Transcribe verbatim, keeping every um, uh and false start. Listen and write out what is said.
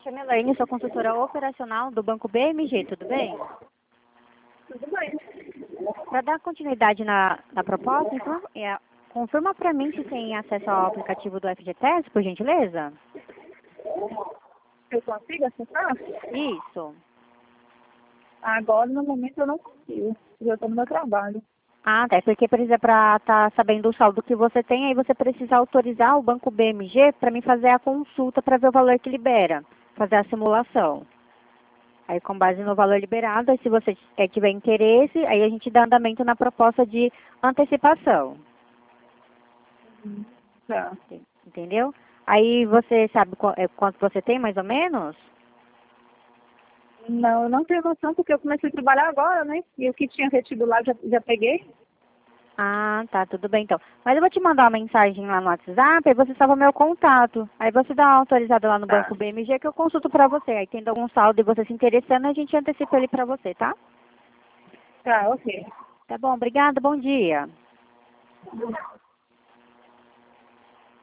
chamo Elaine, sou consultora operacional do Banco B M G, tudo bem? Tudo bem. Para dar continuidade na, na proposta, então, é, confirma para mim se tem acesso ao aplicativo do F G T E S, por gentileza? Eu consigo acessar? Isso. Agora, no momento, eu não consigo. Eu estou no meu trabalho. Ah, tá. É porque precisa para estar sabendo o saldo que você tem, aí você precisa autorizar o Banco B M G para mim fazer a consulta para ver o valor que libera, fazer a simulação. Aí, com base no valor liberado, aí, se você é, tiver interesse, aí a gente dá andamento na proposta de antecipação. Uhum. Tá. Entendeu? Aí você sabe qu é, quanto você tem, mais ou menos? Não, eu não tenho noção porque eu comecei a trabalhar agora, né? E o que tinha retido lá já, já peguei. Ah, tá, tudo bem então. Mas eu vou te mandar uma mensagem lá no WhatsApp, aí você salva meu contato. Aí você dá uma autorizada lá no Tá. Banco B M G que eu consulto pra você. Aí tendo algum saldo e você se interessando, a gente antecipa ele pra você, tá? Tá, ok. Tá bom, obrigada, bom dia.